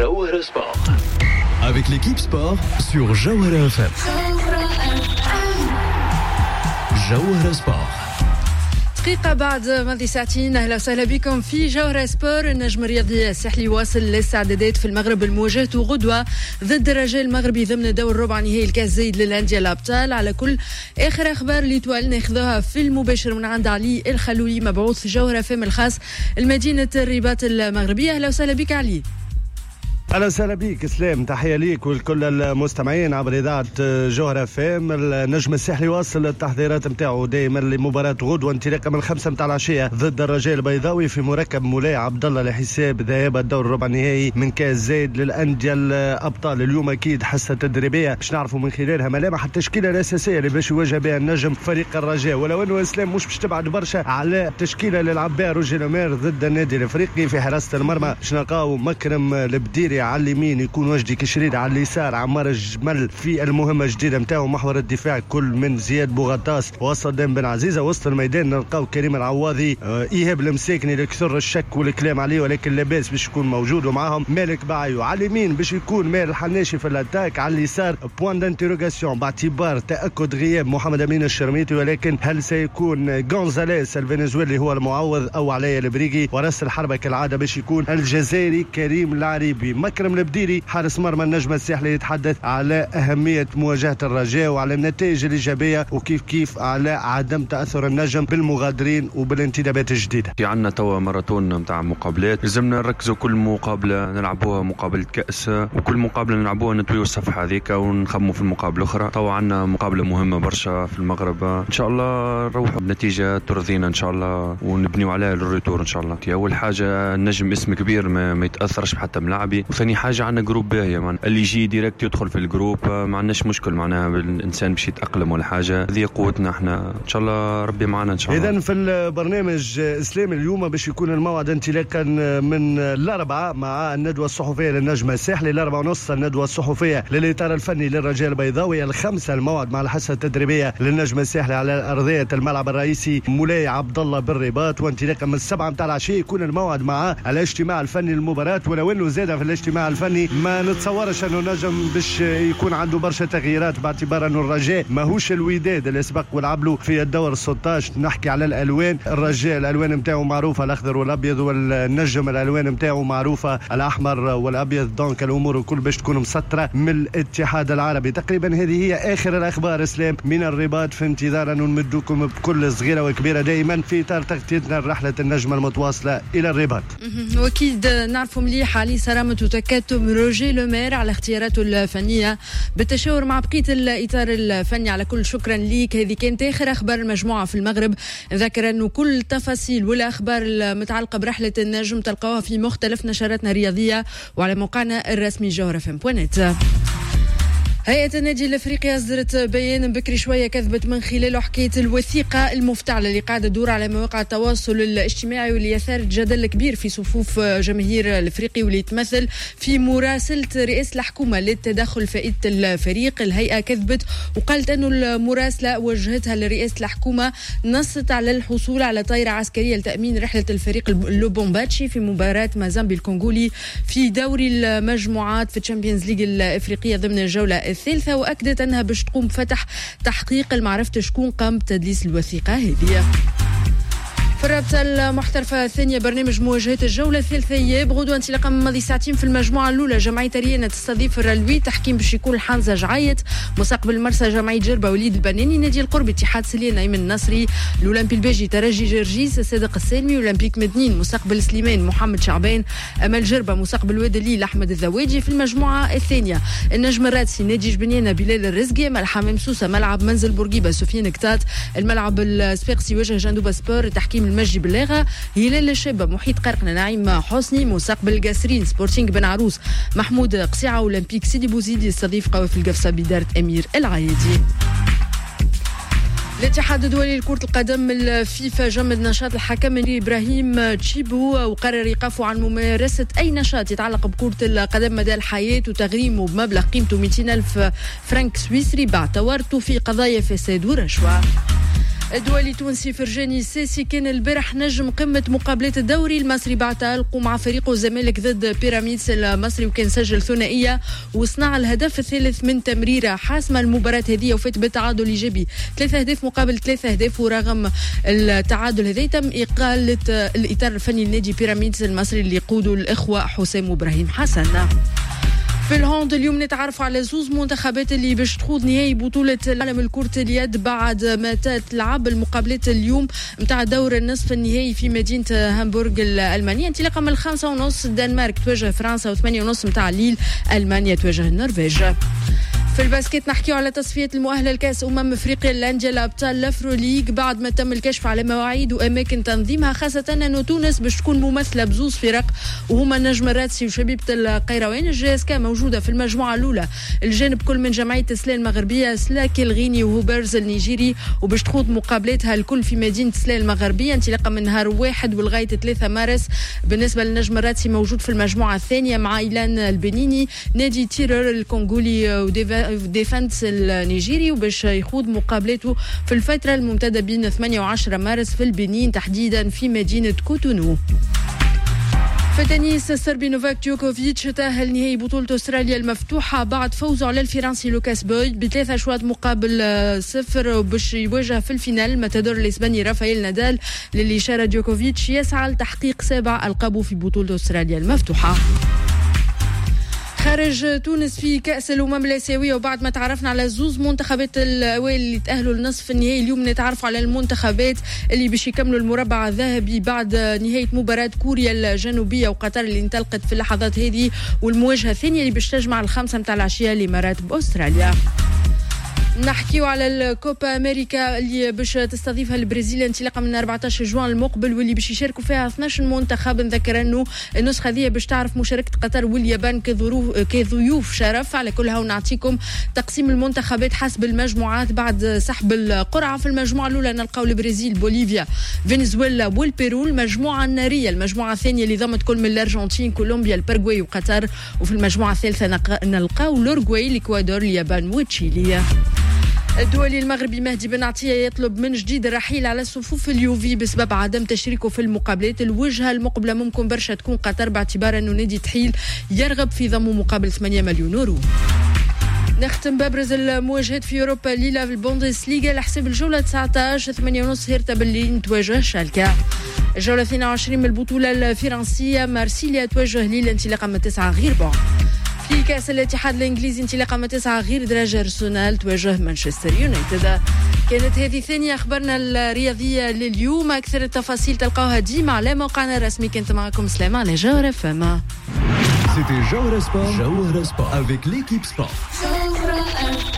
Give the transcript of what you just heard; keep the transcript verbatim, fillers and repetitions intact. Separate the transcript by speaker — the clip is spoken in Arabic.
Speaker 1: Jawhara Sport. Avec l'équipe sport sur Jawhara F M. Jawhara Sport.
Speaker 2: دقيقة بعد ماضي ساعتين، أهلا وسهلا بكم في جوهرة سبور. النجم الرياضي الساحلي واصل للاستعدادات في المغرب لمواجهته غدوة ضد الرجاء المغربي ضمن دور ربع نهائي الكاس زايد للأندية الأبطال. على كل آخر أخبار اللي توال ناخذوها في المباشر من عند علي الخلولي مبعوث في جوهرة فم الخاص المدينة الرباط المغربية. أهلا وسهلا بك علي.
Speaker 3: أهلا وسهلا بك سلام، تحية ليك ولكل المستمعين عبر إذاعة جوهرة فام. النجم الساحلي واصل التحضيرات نتاعو دائما لمباراة غدوة انطلاقا من الخمسة متاع العشية ضد الرجاء البيضاوي في مركب مولاي عبد الله لحساب ذهاب الدور الربع النهائي من كاس زايد للأندية الأبطال. اليوم أكيد حصة تدريبية باش نعرفوا من خلالها ملامح التشكيلة الأساسية اللي باش يواجه بها النجم فريق الرجاء، ولو أنه إسلام مش باش تبعد برشا على التشكيلة اللي لعب بها روجي لومير ضد النادي الأفريقي. في حراسة المرمى باش نلقاو مكرم البديري على اليمين، يكون وجدي كشريد على اليسار، عمار الجمل في المهمه الجديده نتاعو، محور الدفاع كل من زياد بوغطاس وصدام بن عزيزه. وسط الميدان نلقاو كريم العواضي، آه ايهاب المساكني اللي كثر الشك والكلام عليه ولكن لاباس باش يكون موجود، ومعاهم مالك باعيو. على اليمين باش يكون مال الحناشي في الاتاك، على اليسار بوان دانتيروغاسيون باعتبار تاكد غياب محمد امين الشرميتي، ولكن هل سيكون غونزاليس الفنزويلي هو المعوض او علي البريغي؟ وراس الحربه كالعاده باش يكون الجزائري كريم العريبي. مكرم البديري حارس مرمى النجم الساحلي يتحدث على أهمية مواجهة الرجاء وعلى النتائج الإيجابية وكيف كيف على عدم تأثر النجم بالمغادرين وبالانتدابات الجديدة.
Speaker 4: في عنا توا ماراثون متاع مقابلات، لازمنا نركزوا كل مقابلة نلعبوها مقابلة كأس، وكل مقابلة نلعبوها نطويوا الصفحة هذيك ونخموا في المقابلة الأخرى. توا عنا مقابلة مهمة برشا في المغرب، إن شاء الله نروحوا بنتيجة ترضينا إن شاء الله ونبنيوا عليها الريتور إن شاء الله. أول حاجة النجم اسم كبير ما, ما يتأثرش حتى ملاعبي، وثاني حاجة عنا جروب باهية، يعني اللي يجي ديريكت يدخل في الجروب ما عندناش مشكل، معناها الانسان باش يتاقلم ولا حاجه، هذه قوتنا احنا ان شاء الله، ربي معنا ان شاء الله.
Speaker 3: اذا في البرنامج اسلام اليوم باش يكون الموعد انطلاقا من الاربعاء مع الندوه الصحفيه للنجم الساحلي، الاربعه ونص الندوه الصحفيه للاطار الفني للرجاء البيضاوي، الخمسه الموعد مع الحصه التدريبيه للنجم الساحلي على ارضيه الملعب الرئيسي مولاي عبد الله بالرباط، وانطلاقا من السبعه متاع العشيه يكون الموعد مع الاجتماع الفني للمباراه. ولو انه زاد في الاجتماع الفني ما نتصورش انه نجم باش يكون عنده برشا تغييرات، باعتبار انه الرجاء ماهوش الوداد اللي سبق ولعب في الدور ستة عشر. نحكي على الالوان، الرجاء الالوان نتاعو معروفه الاخضر والابيض، والنجم الالوان نتاعو معروفه الاحمر والابيض، دونك الامور الكل باش تكون مسطره من الاتحاد العربي. تقريبا هذه هي اخر الاخبار اسلام من الرباط، في انتظار ان نمدكم بكل صغيره وكبيره دائما في اطار تغطيتنا رحله النجم المتواصله الى الرباط.
Speaker 2: واكيد نعرفوا مليح علي سلامه وتكاتم روجي لومير على اختياراته الفنيه بالتشاور مع بقيه الاطار الفني. على كل شكرا ليك. هذه كانت اخر اخبار المجموعه في المغرب. نذكر انه كل التفاصيل والاخبار المتعلقه برحله النجم تلقاوها في مختلف نشراتنا الرياضيه وعلى موقعنا الرسمي جوهرة فم دوت نت. هيئة النادي الافريقي اصدرت بيان بكري شويه كذبت من خلاله حكايه الوثيقه المفتعله اللي قاعده تدور على مواقع التواصل الاجتماعي واللي اثارت جدل كبير في صفوف جماهير الافريقي، واللي تمثل في مراسله رئيس الحكومه للتدخل فائده الفريق. الهيئه كذبت وقالت انه المراسله وجهتها لرئاسه الحكومه نصت على الحصول على طائره عسكريه لتامين رحله الفريق اللوبومباتشي في مباراه مازامبي الكونغولي في دوري المجموعات في الشامبيونز ليج الافريقيه ضمن الجوله الثالثة، وأكدت أنها باش تقوم بفتح تحقيق المعرفة شكون قام بتدليس الوثيقة هذه. في الرابطة المحترفة الثانية برنامج مواجهة الجولة الثالثة اياب غدوة انطلاقا من ماضي ساعتين في المجموعة الأولى. جمعية ريانا تستضيف الرلوي، تحكيم باش يكون الحانزة جعايت، مستقبل المرسى جمعية جربة وليد البناني، نادي القرب اتحاد سليان أيمن النصري، الأولمبي الباجي ترجي جرجيس صادق السالمي، أولمبيك مدنين مستقبل سليمان محمد شعبان، أمل جربة مستقبل واد الليل أحمد الزواجي. في المجموعة الثانية النجم الرادسي نادي جبنيانة بلال الرزقي، ملحمام سوسة ملعب منزل بورقيبة سفيان كتات، الملعب السبيقسي وجه جندوبة سبور، تحكيم المجي باللاغة، هلال الشابة محيط قرقنة نعيم حسني، مستقبل قاسرين سبورتينغ بن عروس محمود قصيعة، أولمبيك سيدي بوزيدي يستضيف قوافل القفصة بدارة أمير العايدي. الاتحاد الدولي لكرة القدم الفيفا جمد نشاط الحكم إبراهيم تشيبو وقرر إيقافه عن ممارسة أي نشاط يتعلق بكرة القدم مدى الحياة وتغريمه بمبلغ قيمته مئتين ألف فرنك سويسري بعد تورطه في قضايا فساد ورشوة. الدولي التونسي فرجاني الساسي كان البارح نجم قمة مقابلات الدوري المصري بعد تألقه مع فريقه الزمالك ضد بيراميدز المصري، وكان سجل ثنائية وصنع الهدف الثالث من تمريرة حاسمة المباراة هذه وفات بالتعادل إيجابي ثلاثة أهداف مقابل ثلاثة أهداف. ورغم التعادل هذا تم إقالة الإطار الفني لنادي بيراميدز المصري اللي يقوده الإخوة حسام وإبراهيم حسن. في الهوند اليوم نتعرف على زوز منتخبات اللي باش تخوض نهائي بطولة العالم الكرة اليد بعد ما تلعب المقابلات اليوم متاع دور النصف النهائي في مدينة هامبورغ الألمانية. انطلاقا من الخامسة ونص الدنمارك تواجه فرنسا، وثمانية ونص متاع ليل ألمانيا تواجه النرويج. في الباسكت نحكيو على تصفيات المؤهلة لكأس أمم أفريقيا للأندية الأبطال الأفرو ليج بعد ما تم الكشف على مواعيد وأماكن تنظيمها، خاصة أنه تونس باش تكون ممثلة بزوز فرق وهما النجم الرادسي وشبيبة القيروان. الجيسكا موجودة في المجموعة الأولى الجانب كل من جمعية سلا المغربية سلاكي الغيني وهوبرز النيجيري، وباش تخوض مقابلاتها الكل في مدينة سلا المغربية انطلاقا من نهار واحد ولغاية ثلاثة مارس. بالنسبة للنجم الرادسي موجود في المجموعة الثانية مع إيلان البنيني نادي تيرر الكونغولي وديفا ديفنس النيجيري، وباش يخوض مقابلته في الفترة الممتدة بين ثمانية وعشرة مارس في البنين تحديدا في مدينة كوتونو. في التنس السربي نوفاك جوكوفيتش تأهل نهائي بطولة أستراليا المفتوحة بعد فوزه على الفرنسي لوكاس بويد بثلاثة أشواط مقابل صفر، باش يواجه في الفينال المتدور الإسباني رافائيل نادال للي شارك جوكوفيتش يسعى لتحقيق سابع ألقابه في بطولة أستراليا المفتوحة. خارج تونس في كأس الأمم الآسيوية وبعد ما تعرفنا على زوز منتخبات الأوائل اللي تأهلوا لنصف النهائي، اليوم نتعرف على المنتخبات اللي باش يكملوا المربع الذهبي بعد نهاية مباراة كوريا الجنوبية وقطر اللي انطلقت في اللحظات هذه، والمواجهة الثانية اللي باش تجمع الخمسة متاع العشية الإمارات بأستراليا. نحكيو على الكوبا أمريكا اللي باش تستضيفها البرازيل انطلاقا من أربعة عشر جوان المقبل، واللي باش يشاركوا فيها اثناش منتخب. نذكر انه النسخه هذه باش تعرف مشاركه قطر واليابان كضيوف شرف. على كلها ونعطيكم تقسيم المنتخبات حسب المجموعات بعد سحب القرعه. في المجموعه الاولى نلقاو البرازيل، بوليفيا، فنزويلا والبيرو. المجموعه الناريه المجموعه الثانيه اللي ضمت كل من الارجنتين، كولومبيا، الباراغواي وقطر. وفي المجموعه الثالثه نلقاو الاورغواي، الاكوادور، اليابان وتشيلي. الدولي المغربي مهدي بن عطية يطلب من جديد الرحيل على صفوف اليوفي بسبب عدم تشريكه في المقابلات. الوجهة المقبلة ممكن برشا تكون قطر باعتبار أنه نادي تحيل يرغب في ضمه مقابل ثمانية مليون يورو. نختم بابرز المواجهات في أوروبا ليلة في البوندسليغا لحساب الجولة تسعة عشر ثمانية ونص هيرتا برلين تواجه شالكا. الجولة اثنين وعشرين من البطولة الفرنسية مارسيليا تواجه ليل انطلاقا من تسعة غير بون. في كأس الاتحاد الإنجليزي انطلاقا من تسعة غير درجة أرسنال تواجه مانشستر يونايتد. كانت هذه ثانية أخبارنا الرياضية لليوم. أكثر التفاصيل تلقاوها ديما على موقعنا الرسمي. كنت معكم سلامة على جوهرة فما.
Speaker 1: C'était Jawara Sport, Jawara Sport avec l'équipe sport.